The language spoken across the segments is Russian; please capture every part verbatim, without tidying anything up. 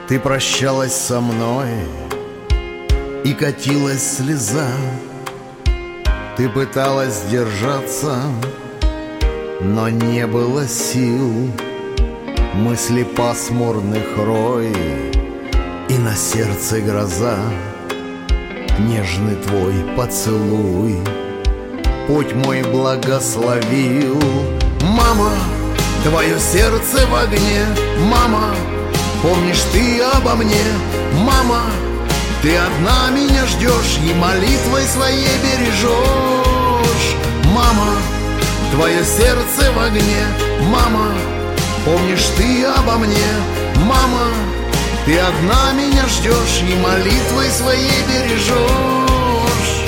Ты прощалась со мной, и катилась слеза. Ты пыталась держаться, но не было сил. Мысли пасмурных рой, и на сердце гроза. Нежный твой поцелуй путь мой благословил. Мама, твое сердце в огне. Мама, помнишь ты обо мне? Мама, ты одна меня ждешь и молитвой своей бережешь. Мама, твое сердце в огне. Мама, помнишь ты обо мне? Мама, ты одна меня ждешь и молитвой своей бережешь.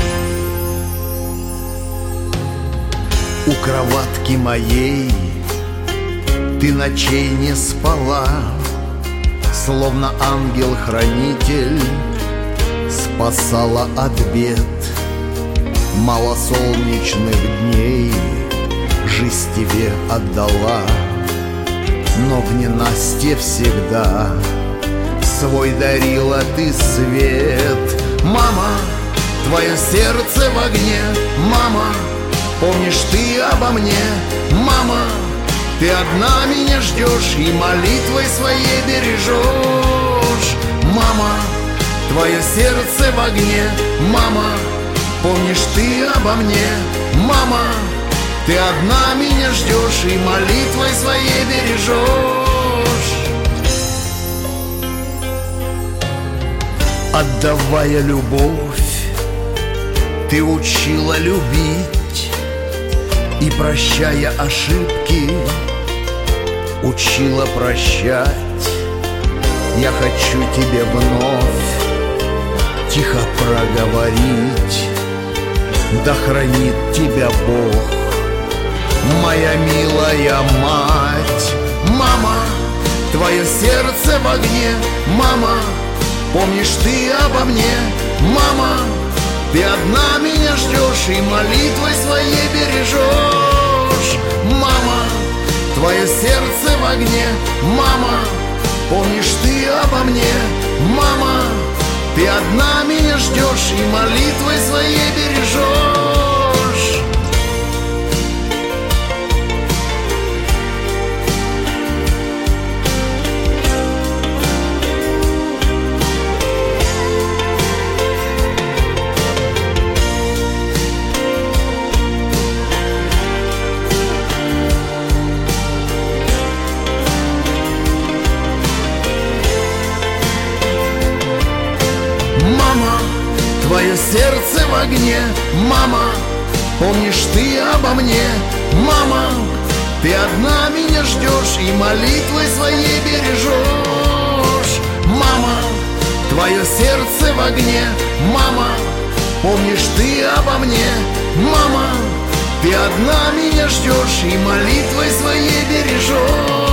У кроватки моей ты ночей не спала, словно ангел-хранитель спасала от бед. Мало солнечных дней жизнь тебе отдала, но в ненастье всегда свой дарила ты свет. Мама, твое сердце в огне. Мама, помнишь ты обо мне? Мама, ты одна меня ждешь и молитвой своей бережешь. Мама, твое сердце в огне. Мама, помнишь ты обо мне? Мама, ты одна меня ждешь и молитвой своей бережешь. Отдавая любовь, ты учила любить, и, прощая ошибки, учила прощать. Я хочу тебе вновь тихо проговорить: да хранит тебя Бог, моя милая мать. Мама, твое сердце в огне. Мама, помнишь ты обо мне? Мама, ты одна меня ждешь и молитвой своей бережешь. Мама, твое сердце в огне. Мама, помнишь ты обо мне? Мама, ты одна меня ждешь и молитвой своей бережешь. Твое сердце в огне. Мама, помнишь ты обо мне? Мама, ты одна меня ждешь и молитвой своей бережешь. Мама, твое сердце в огне. Мама, помнишь ты обо мне? Мама, ты одна меня ждешь и молитвой своей бережешь.